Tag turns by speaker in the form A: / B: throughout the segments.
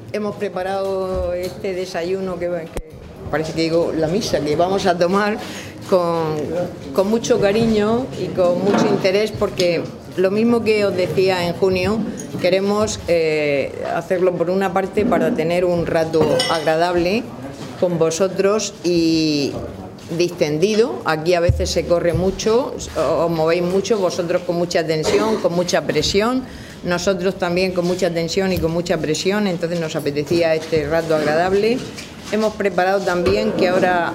A: hemos preparado este desayuno que parece que digo la misa que vamos a tomar con mucho cariño y con mucho interés, porque lo mismo que os decía en junio, queremos hacerlo por una parte para tener un rato agradable con vosotros y distendido. Aquí a veces se corre mucho, os movéis mucho, vosotros con mucha tensión, con mucha presión, nosotros también con mucha tensión y con mucha presión, entonces nos apetecía este rato agradable. Hemos preparado también que ahora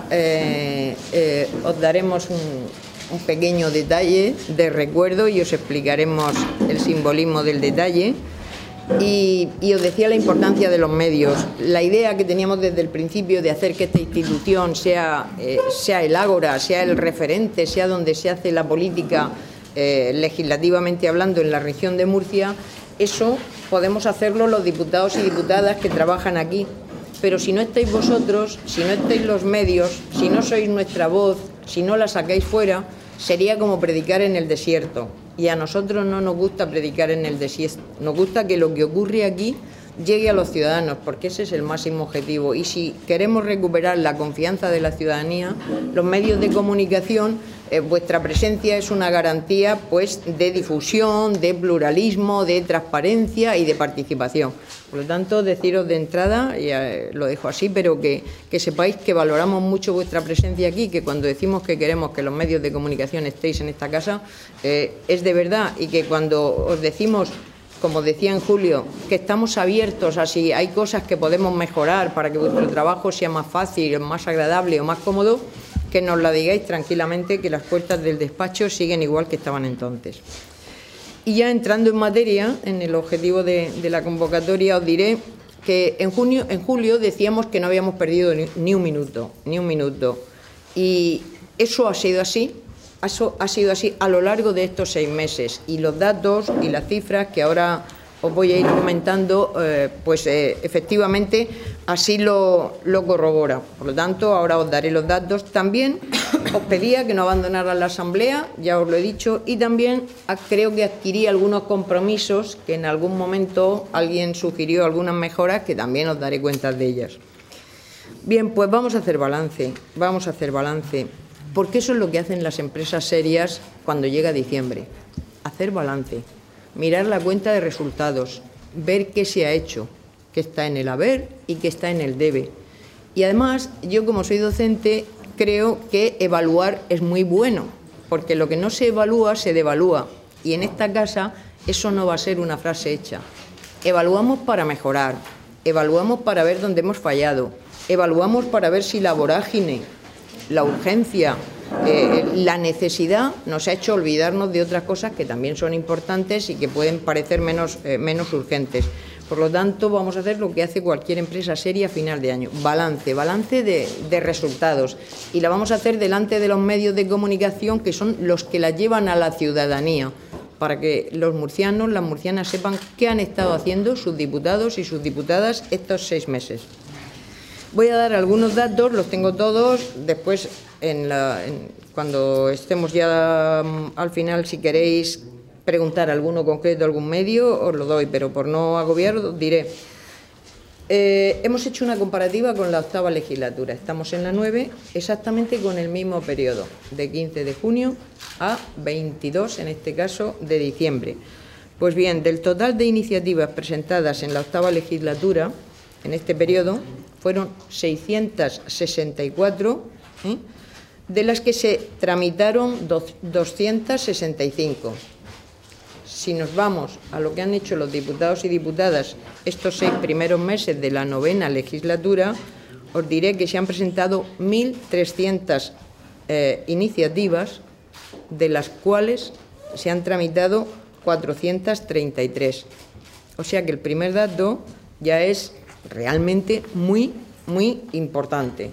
A: os daremos un pequeño detalle de recuerdo y os explicaremos el simbolismo del detalle. Y os decía la importancia de los medios. La idea que teníamos desde el principio de hacer que esta institución sea el ágora, sea el referente, sea donde se hace la política legislativamente hablando en la región de Murcia, eso podemos hacerlo los diputados y diputadas que trabajan aquí. Pero si no estáis vosotros, si no estáis los medios, si no sois nuestra voz, si no la sacáis fuera, sería como predicar en el desierto. Y a nosotros no nos gusta predicar en el desierto. Nos gusta que lo que ocurre aquí llegue a los ciudadanos, porque ese es el máximo objetivo. Y si queremos recuperar la confianza de la ciudadanía, los medios de comunicación, vuestra presencia es una garantía pues de difusión, de pluralismo, de transparencia y de participación. Por lo tanto, deciros de entrada, y lo dejo así, pero que sepáis que valoramos mucho vuestra presencia aquí, que cuando decimos que queremos que los medios de comunicación estéis en esta casa, es de verdad, y que cuando os decimos, como decía en julio, que estamos abiertos a si hay cosas que podemos mejorar para que vuestro trabajo sea más fácil, más agradable o más cómodo, que nos la digáis tranquilamente, que las puertas del despacho siguen igual que estaban entonces. Y ya entrando en materia, en el objetivo de la convocatoria, os diré que en julio decíamos que no habíamos perdido ni un minuto. Y eso ha sido así. Eso ha sido así a lo largo de estos 6 meses, y los datos y las cifras que ahora os voy a ir comentando, efectivamente así lo corrobora. Por lo tanto, ahora os daré los datos. También os pedía que no abandonaran la asamblea, ya os lo he dicho, y también creo que adquirí algunos compromisos que en algún momento alguien sugirió algunas mejoras, que también os daré cuenta de ellas. Bien, pues vamos a hacer balance, porque eso es lo que hacen las empresas serias cuando llega diciembre, hacer balance, mirar la cuenta de resultados, ver qué se ha hecho, qué está en el haber y qué está en el debe. Y además, yo como soy docente, creo que evaluar es muy bueno, porque lo que no se evalúa se devalúa, y en esta casa eso no va a ser una frase hecha. Evaluamos para mejorar, evaluamos para ver dónde hemos fallado, evaluamos para ver si la vorágine, la urgencia, la necesidad nos ha hecho olvidarnos de otras cosas que también son importantes y que pueden parecer menos urgentes. Por lo tanto, vamos a hacer lo que hace cualquier empresa seria a final de año, balance de resultados, y la vamos a hacer delante de los medios de comunicación, que son los que la llevan a la ciudadanía, para que los murcianos, las murcianas sepan qué han estado haciendo sus diputados y sus diputadas estos 6 meses. Voy a dar algunos datos, los tengo todos, después cuando estemos ya al final, si queréis preguntar alguno concreto, algún medio, os lo doy, pero por no agobiaros os diré. Hemos hecho una comparativa con la 8ª legislatura, estamos en la 9, exactamente con el mismo periodo, de 15 de junio a 22, en este caso, de diciembre. Pues bien, del total de iniciativas presentadas en la 8ª legislatura, en este periodo, fueron 664, de las que se tramitaron 265. Si nos vamos a lo que han hecho los diputados y diputadas estos 6 primeros meses de la 9ª legislatura, os diré que se han presentado 1.300 iniciativas, de las cuales se han tramitado 433. O sea que el primer dato ya es realmente muy importante.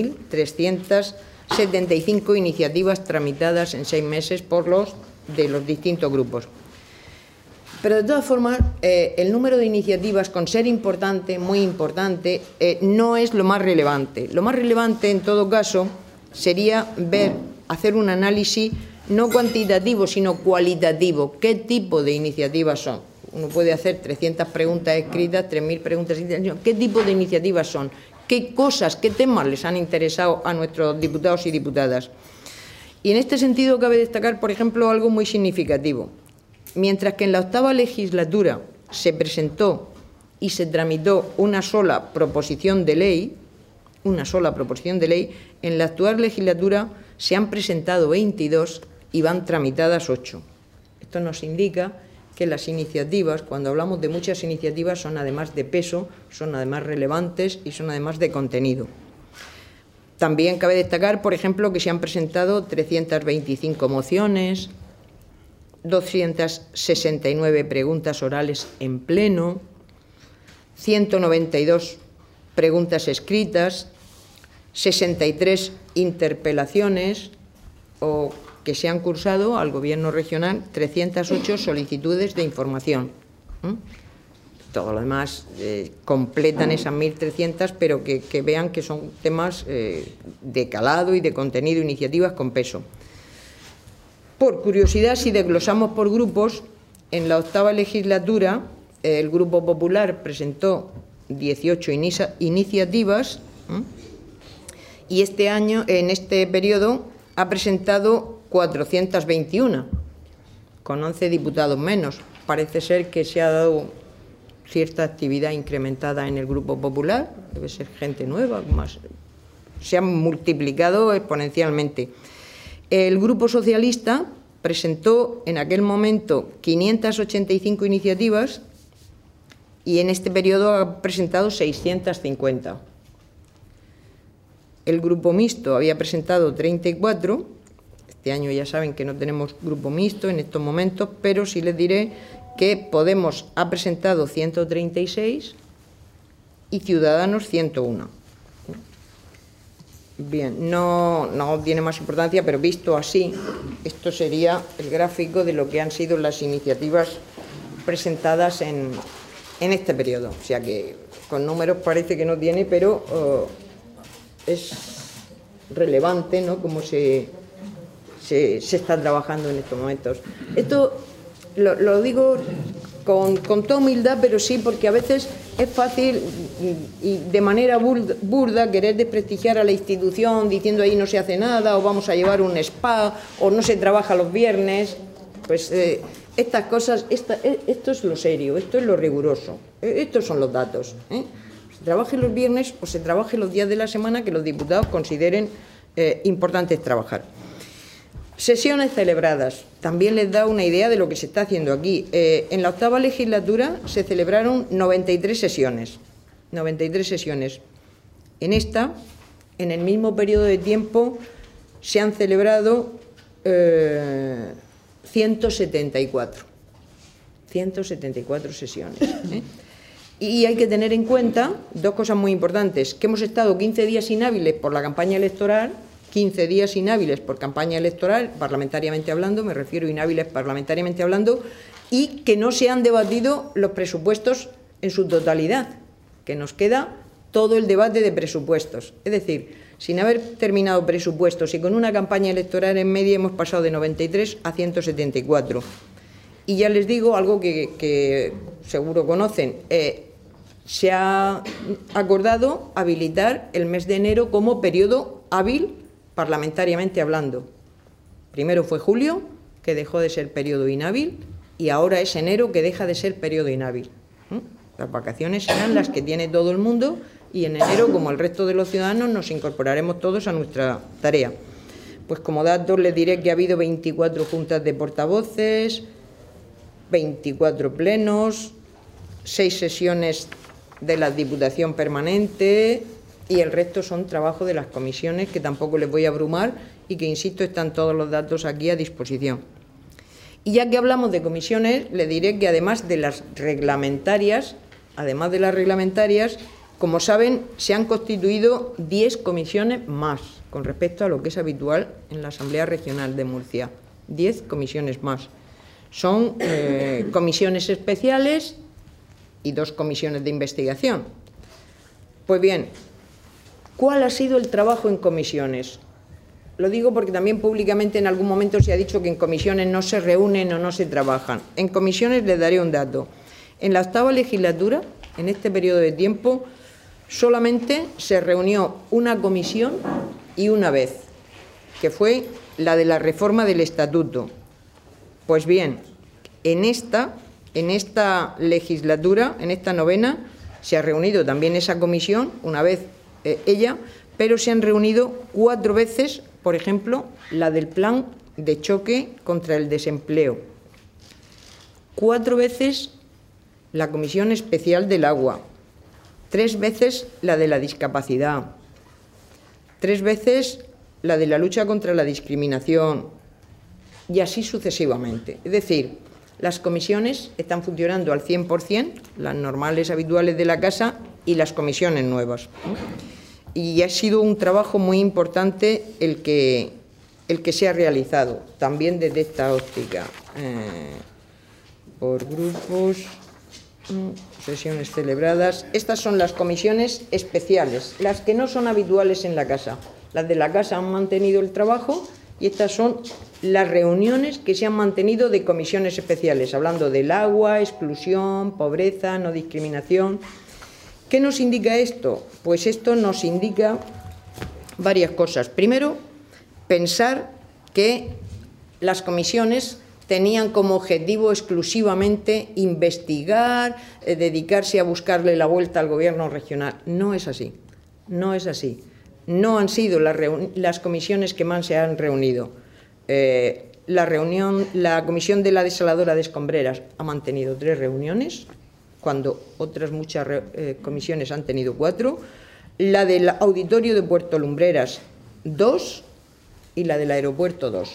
A: 1.375 iniciativas tramitadas en 6 meses por los distintos grupos. Pero de todas formas, el número de iniciativas, con ser importante, muy importante, no es lo más relevante. Lo más relevante, en todo caso, sería hacer un análisis no cuantitativo, sino cualitativo. ¿Qué tipo de iniciativas son? Uno puede hacer 300 preguntas escritas, 3.000 preguntas escritas. ¿Qué tipo de iniciativas son? ¿Qué cosas, qué temas les han interesado a nuestros diputados y diputadas? Y en este sentido cabe destacar, por ejemplo, algo muy significativo. Mientras que en la 8ª legislatura se presentó y se tramitó una sola proposición de ley, en la actual legislatura se han presentado 22 y van tramitadas 8. Esto nos indica que las iniciativas, cuando hablamos de muchas iniciativas, son además de peso, son además relevantes y son además de contenido. También cabe destacar, por ejemplo, que se han presentado 325 mociones, 269 preguntas orales en pleno, 192 preguntas escritas, 63 interpelaciones o que se han cursado al Gobierno regional 308 solicitudes de información. Todo lo demás completan esas 1.300, pero que vean que son temas de calado y de contenido, iniciativas con peso. Por curiosidad, si desglosamos por grupos, en la 8ª legislatura el Grupo Popular presentó 18 iniciativas y este año, en este periodo, ha presentado 421, con 11 diputados menos. Parece ser que se ha dado cierta actividad incrementada en el Grupo Popular, debe ser gente nueva, se han multiplicado exponencialmente. El Grupo Socialista presentó en aquel momento 585 iniciativas y en este periodo ha presentado 650. El Grupo Mixto había presentado 34. Este año ya saben que no tenemos grupo mixto en estos momentos, pero sí les diré que Podemos ha presentado 136 y Ciudadanos 101. Bien, no tiene más importancia, pero visto así, esto sería el gráfico de lo que han sido las iniciativas presentadas en este periodo. O sea que con números parece que no tiene, pero es relevante, ¿no?, cómo se está trabajando en estos momentos. Esto lo digo con toda humildad, pero sí porque a veces es fácil y de manera burda querer desprestigiar a la institución diciendo ahí no se hace nada, o vamos a llevar un spa, o no se trabaja los viernes. Pues estas cosas, esto es lo serio, esto es lo riguroso, estos son los datos. Se trabaje los viernes o se trabaje los días de la semana que los diputados consideren importantes trabajar. Sesiones celebradas. También les da una idea de lo que se está haciendo aquí. En la 8ª legislatura se celebraron 93 sesiones. 93 sesiones. En esta, en el mismo periodo de tiempo, se han celebrado 174. 174 sesiones. Y hay que tener en cuenta dos cosas muy importantes, que hemos estado 15 días inhábiles por la campaña electoral, 15 días inhábiles por campaña electoral, parlamentariamente hablando, me refiero a inhábiles parlamentariamente hablando, y que no se han debatido los presupuestos en su totalidad, que nos queda todo el debate de presupuestos. Es decir, sin haber terminado presupuestos y con una campaña electoral en media hemos pasado de 93 a 174. Y ya les digo algo que seguro conocen, se ha acordado habilitar el mes de enero como periodo hábil parlamentariamente hablando. Primero fue julio, que dejó de ser periodo inhábil, y ahora es enero, que deja de ser periodo inhábil. Las vacaciones serán las que tiene todo el mundo y en enero, como el resto de los ciudadanos, nos incorporaremos todos a nuestra tarea. Pues como datos les diré que ha habido 24 juntas de portavoces, 24 plenos, 6 sesiones de la Diputación Permanente y el resto son trabajo de las comisiones, que tampoco les voy a abrumar y que, insisto, están todos los datos aquí a disposición. Y ya que hablamos de comisiones, le diré que además de las reglamentarias, como saben, se han constituido 10 comisiones más con respecto a lo que es habitual en la Asamblea Regional de Murcia. 10 comisiones más. Son comisiones especiales y 2 comisiones de investigación. Pues bien, ¿cuál ha sido el trabajo en comisiones? Lo digo porque también públicamente en algún momento se ha dicho que en comisiones no se reúnen o no se trabajan. En comisiones les daré un dato. En la 8ª legislatura, en este periodo de tiempo, solamente se reunió una comisión y una vez, que fue la de la reforma del Estatuto. Pues bien, en esta legislatura, en esta 9ª, se ha reunido también esa comisión, una vez ella, pero se han reunido 4 veces, por ejemplo, la del plan de choque contra el desempleo. 4 veces la Comisión Especial del Agua. 3 veces la de la discapacidad. 3 veces la de la lucha contra la discriminación. Y así sucesivamente. Es decir, las comisiones están funcionando al 100%, las normales, habituales de la casa y las comisiones nuevas. Y ha sido un trabajo muy importante el que se ha realizado, también desde esta óptica. Por grupos, sesiones celebradas. Estas son las comisiones especiales, las que no son habituales en la casa. Las de la casa han mantenido el trabajo y estas son las reuniones que se han mantenido de comisiones especiales, hablando del agua, exclusión, pobreza, no discriminación. ¿Qué nos indica esto? Pues esto nos indica varias cosas. Primero, pensar que las comisiones tenían como objetivo exclusivamente investigar, dedicarse a buscarle la vuelta al gobierno regional. No es así, no es así. No han sido las comisiones que más se han reunido. La comisión de la desaladora de Escombreras ha mantenido 3 reuniones, cuando otras muchas comisiones han tenido 4. La del auditorio de Puerto Lumbreras, 2, y la del aeropuerto, 2.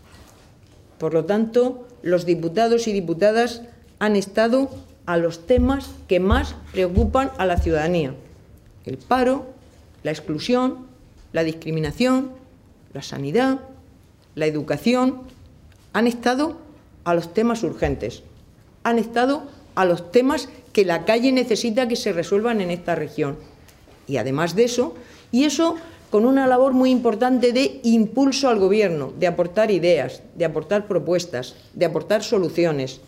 A: Por lo tanto, los diputados y diputadas han estado a los temas que más preocupan a la ciudadanía: el paro, la exclusión, la discriminación, la sanidad, la educación. Han estado a los temas urgentes, han estado a los temas que la calle necesita que se resuelvan en esta región. Y además de eso, con una labor muy importante de impulso al Gobierno, de aportar ideas, de aportar propuestas, de aportar soluciones,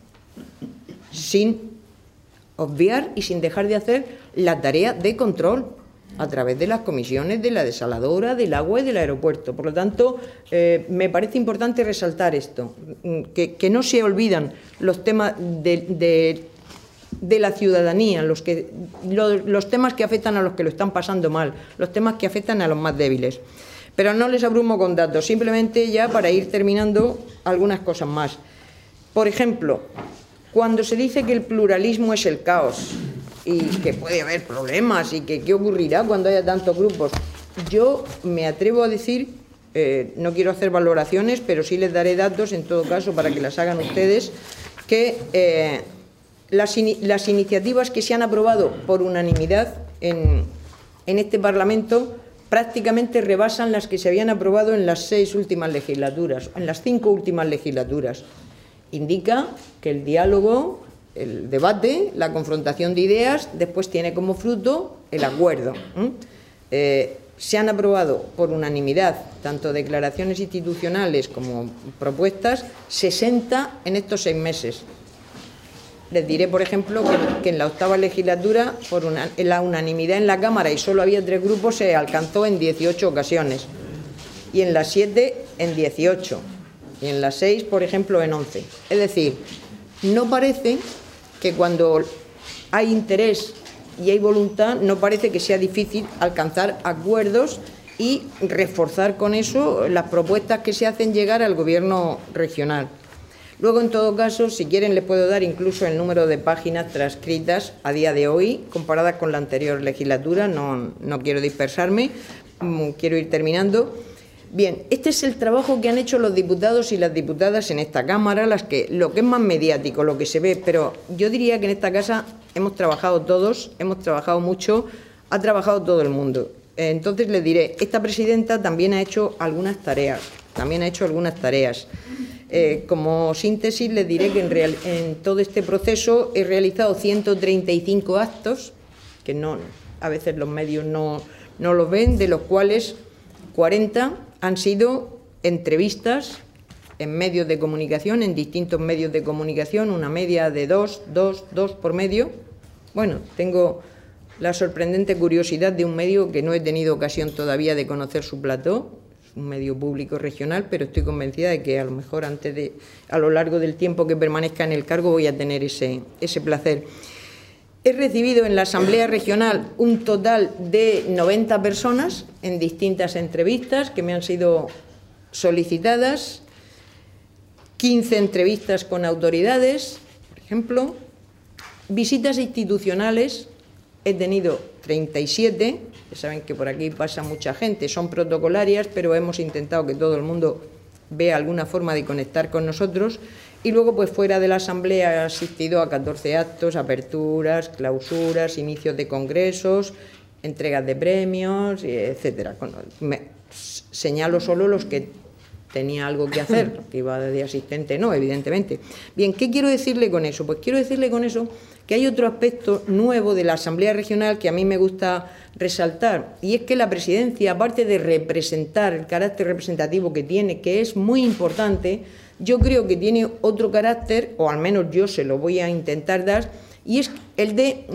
A: sin obviar y sin dejar de hacer la tarea de control a través de las comisiones de la desaladora, del agua y del aeropuerto. Por lo tanto, me parece importante resaltar esto, que no se olvidan los temas de la ciudadanía, los temas que afectan a los que lo están pasando mal, los temas que afectan a los más débiles. Pero no les abrumo con datos, simplemente ya para ir terminando algunas cosas más. Por ejemplo, cuando se dice que el pluralismo es el caos y que puede haber problemas y que qué ocurrirá cuando haya tantos grupos, yo me atrevo a decir, no quiero hacer valoraciones, pero sí les daré datos en todo caso para que las hagan ustedes, que las iniciativas que se han aprobado por unanimidad en este Parlamento prácticamente rebasan las que se habían aprobado en las 6 últimas legislaturas, en las 5 últimas legislaturas. Indica que el diálogo, el debate, la confrontación de ideas, después tiene como fruto el acuerdo. Se han aprobado por unanimidad tanto declaraciones institucionales como propuestas, 60 en estos 6 meses. Les diré, por ejemplo, que en la 8ª legislatura, en la unanimidad en la Cámara y solo había 3 grupos, se alcanzó en 18 ocasiones. Y en las 7, en 18. Y en las 6, por ejemplo, en 11. Es decir, no parece que cuando hay interés y hay voluntad, no parece que sea difícil alcanzar acuerdos y reforzar con eso las propuestas que se hacen llegar al Gobierno regional. Luego, en todo caso, si quieren, les puedo dar incluso el número de páginas transcritas a día de hoy, comparadas con la anterior legislatura. No quiero dispersarme, quiero ir terminando. Bien, este es el trabajo que han hecho los diputados y las diputadas en esta Cámara, lo que es más mediático, lo que se ve, pero yo diría que en esta casa hemos trabajado todos, hemos trabajado mucho, ha trabajado todo el mundo. Entonces les diré, esta presidenta también ha hecho algunas tareas, como síntesis les diré que en todo este proceso he realizado 135 actos, que a veces los medios no los ven, de los cuales 40 han sido entrevistas en medios de comunicación, en distintos medios de comunicación, una media de 2 por medio. Bueno, tengo la sorprendente curiosidad de un medio que no he tenido ocasión todavía de conocer su plató, es un medio público regional, pero estoy convencida de que a lo mejor a lo largo del tiempo que permanezca en el cargo voy a tener ese placer. He recibido en la Asamblea Regional un total de 90 personas en distintas entrevistas que me han sido solicitadas, 15 entrevistas con autoridades, por ejemplo, visitas institucionales, he tenido 37, ya saben que por aquí pasa mucha gente, son protocolarias, pero hemos intentado que todo el mundo vea alguna forma de conectar con nosotros. Y luego, pues fuera de la Asamblea he asistido a 14 actos, aperturas, clausuras, inicios de congresos, entregas de premios, etcétera. Señalo solo los que tenía algo que hacer, que iba de asistente, no, evidentemente. Bien, ¿qué quiero decirle con eso? Pues quiero decirle con eso que hay otro aspecto nuevo de la Asamblea Regional que a mí me gusta resaltar, y es que la presidencia, aparte de representar el carácter representativo que tiene, que es muy importante, yo creo que tiene otro carácter, o al menos yo se lo voy a intentar dar, y es el de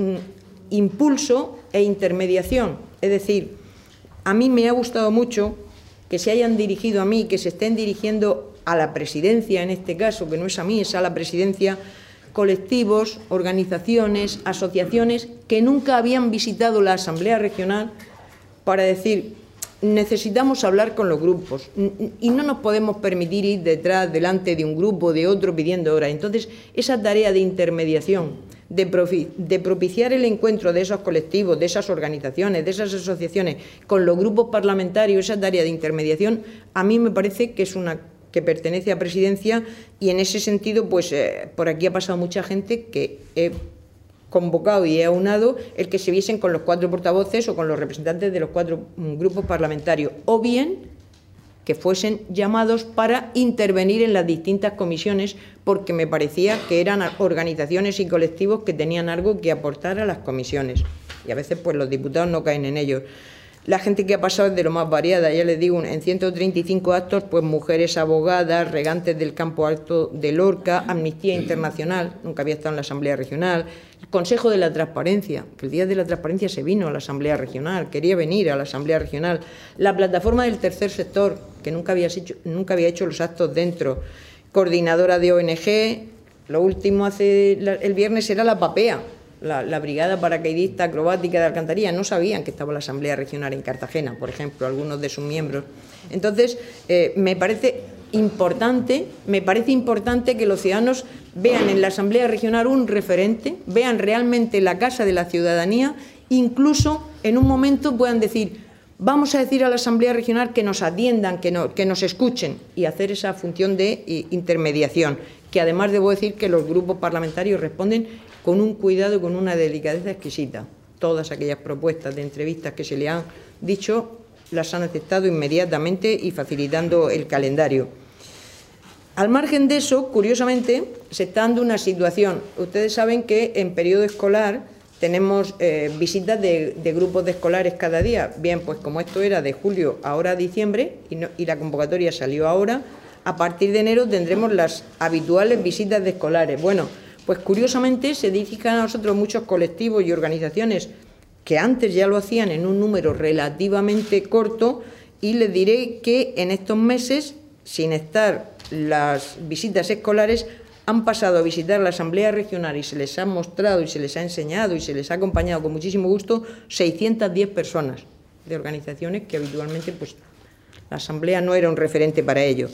A: impulso e intermediación. Es decir, a mí me ha gustado mucho que se hayan dirigido a mí, que se estén dirigiendo a la presidencia, en este caso, que no es a mí, es a la presidencia, colectivos, organizaciones, asociaciones que nunca habían visitado la Asamblea Regional para decir: necesitamos hablar con los grupos y no nos podemos permitir ir detrás, delante de un grupo, de otro, pidiendo hora. Entonces, esa tarea de intermediación, de propiciar el encuentro de esos colectivos, de esas organizaciones, de esas asociaciones con los grupos parlamentarios, esa tarea de intermediación, a mí me parece que es una que pertenece a Presidencia, y en ese sentido, pues por aquí ha pasado mucha gente que he convocado y he aunado el que se viesen con los 4 portavoces o con los representantes de los 4 grupos parlamentarios, o bien que fuesen llamados para intervenir en las distintas comisiones, porque me parecía que eran organizaciones y colectivos que tenían algo que aportar a las comisiones, y a veces pues los diputados no caen en ellos. La gente que ha pasado es de lo más variada, ya les digo, en 135 actos, pues mujeres abogadas, regantes del Campo Alto de Lorca, Amnistía Internacional, nunca había estado en la Asamblea Regional, el Consejo de la Transparencia, que el día de la transparencia se vino a la Asamblea Regional, quería venir a la Asamblea Regional, la Plataforma del Tercer Sector, que nunca había hecho los actos dentro, coordinadora de ONG, lo último el viernes era la PAPEA, la Brigada Paracaidista Acrobática de Alcantarilla. No sabían que estaba la Asamblea Regional en Cartagena, por ejemplo, algunos de sus miembros. Entonces, me parece importante que los ciudadanos vean en la Asamblea Regional un referente, vean realmente la casa de la ciudadanía, incluso en un momento puedan decir: vamos a decir a la Asamblea Regional que nos atiendan, que nos escuchen, y hacer esa función de intermediación, que además debo decir que los grupos parlamentarios responden con un cuidado y con una delicadeza exquisita. Todas aquellas propuestas de entrevistas que se le han dicho las han aceptado inmediatamente y facilitando el calendario. Al margen de eso, curiosamente, se está dando una situación. Ustedes saben que en periodo escolar tenemos visitas de grupos de escolares cada día. Bien, pues como esto era de julio ahora a diciembre y la convocatoria salió ahora, a partir de enero tendremos las habituales visitas de escolares. Bueno, pues curiosamente se dirigen a nosotros muchos colectivos y organizaciones que antes ya lo hacían en un número relativamente corto, y les diré que en estos meses, sin estar las visitas escolares, han pasado a visitar la Asamblea Regional y se les ha mostrado y se les ha enseñado y se les ha acompañado con muchísimo gusto 610 personas de organizaciones que habitualmente pues la Asamblea no era un referente para ello.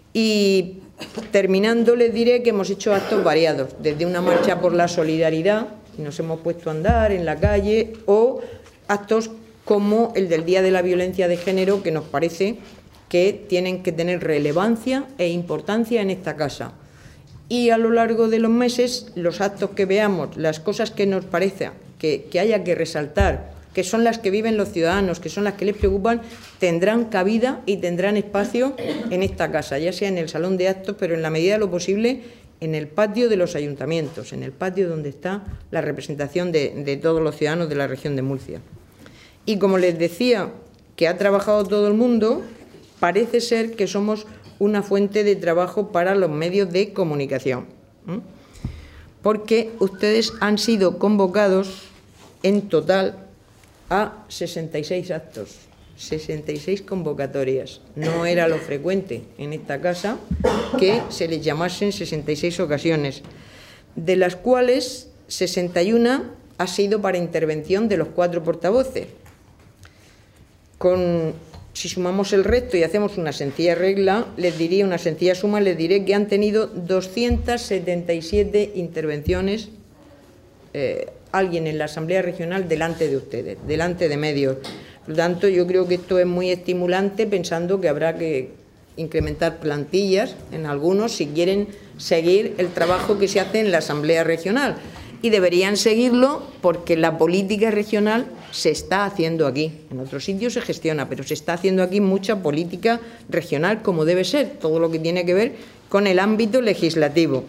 A: Y terminando, les diré que hemos hecho actos variados, desde una marcha por la solidaridad, y nos hemos puesto a andar en la calle, o actos como el del Día de la Violencia de Género, que nos parece que tienen que tener relevancia e importancia en esta casa. Y a lo largo de los meses, los actos que veamos, las cosas que nos parezca que haya que resaltar, que son las que viven los ciudadanos, que son las que les preocupan, tendrán cabida y tendrán espacio en esta casa, ya sea en el salón de actos, pero en la medida de lo posible en el patio de los ayuntamientos, en el patio donde está la representación de todos los ciudadanos de la región de Murcia. Y como les decía, que ha trabajado todo el mundo, parece ser que somos una fuente de trabajo para los medios de comunicación, porque ustedes han sido convocados en total a 66 actos, 66 convocatorias. No era lo frecuente en esta casa que se les llamase en 66 ocasiones, de las cuales 61 ha sido para intervención de los 4 portavoces. Si sumamos el resto y hacemos una sencilla regla, una sencilla suma, les diré que han tenido 277 intervenciones alguien en la Asamblea Regional delante de ustedes, delante de medios. Por lo tanto, yo creo que esto es muy estimulante, pensando que habrá que incrementar plantillas en algunos si quieren seguir el trabajo que se hace en la Asamblea Regional. Y deberían seguirlo porque la política regional se está haciendo aquí. En otros sitios se gestiona, pero se está haciendo aquí mucha política regional, como debe ser, todo lo que tiene que ver con el ámbito legislativo.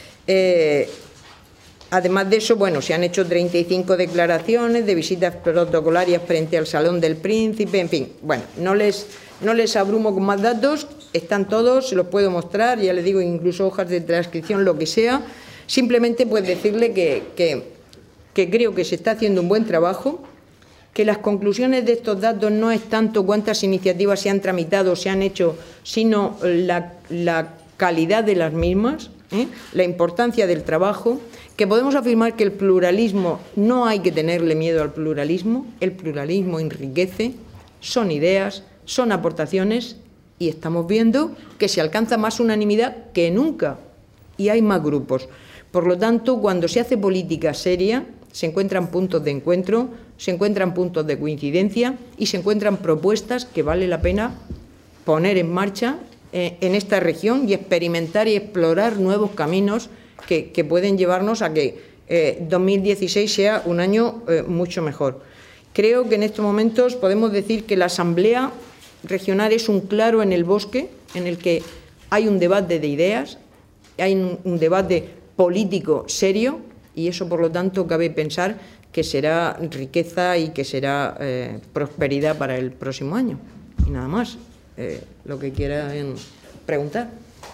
A: Además de eso, bueno, se han hecho 35 declaraciones de visitas protocolarias frente al Salón del Príncipe, en fin. Bueno, no les abrumo con más datos, están todos, se los puedo mostrar, ya les digo, incluso hojas de transcripción, lo que sea. Simplemente pues decirle que creo que se está haciendo un buen trabajo, que las conclusiones de estos datos no es tanto cuántas iniciativas se han tramitado, se han hecho, sino la calidad de las mismas, la importancia del trabajo, que podemos afirmar que el pluralismo, no hay que tenerle miedo al pluralismo, el pluralismo enriquece, son ideas, son aportaciones y estamos viendo que se alcanza más unanimidad que nunca y hay más grupos. Por lo tanto, cuando se hace política seria, se encuentran puntos de encuentro, se encuentran puntos de coincidencia y se encuentran propuestas que vale la pena poner en marcha en esta región y experimentar y explorar nuevos caminos que pueden llevarnos a que 2016 sea un año mucho mejor. Creo que en estos momentos podemos decir que la Asamblea Regional es un claro en el bosque en el que hay un debate de ideas, hay un debate político serio y eso, por lo tanto, cabe pensar que será riqueza y que será prosperidad para el próximo año. Y nada más, lo que quieran preguntar.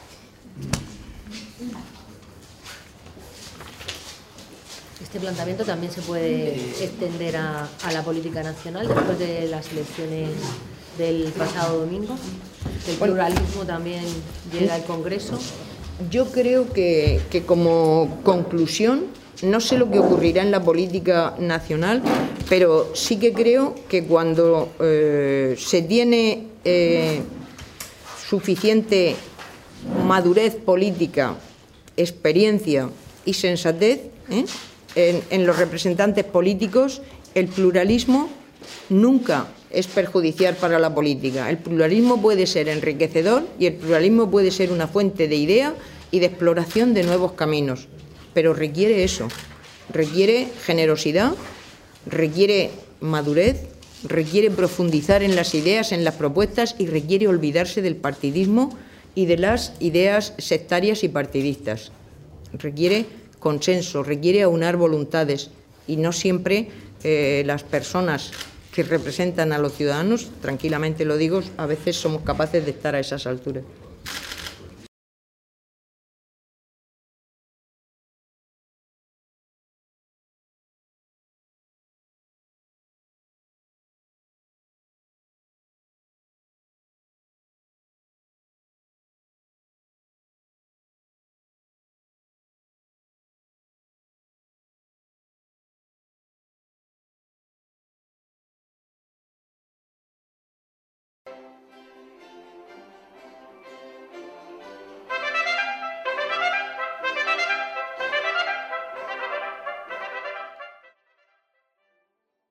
B: Este planteamiento también se puede extender a la política nacional después de las elecciones del pasado domingo. El pluralismo también llega al Congreso.
A: Yo creo que como conclusión, no sé lo que ocurrirá en la política nacional, pero sí que creo que cuando se tiene suficiente madurez política, experiencia y sensatez en los representantes políticos, el pluralismo nunca es perjudicial para la política. El pluralismo puede ser enriquecedor y el pluralismo puede ser una fuente de idea y de exploración de nuevos caminos. Pero requiere eso, requiere generosidad, requiere madurez, requiere profundizar en las ideas, en las propuestas y requiere olvidarse del partidismo y de las ideas sectarias y partidistas. Requiere consenso, requiere aunar voluntades y no siempre las personas que representan a los ciudadanos, tranquilamente lo digo, a veces somos capaces de estar a esas alturas.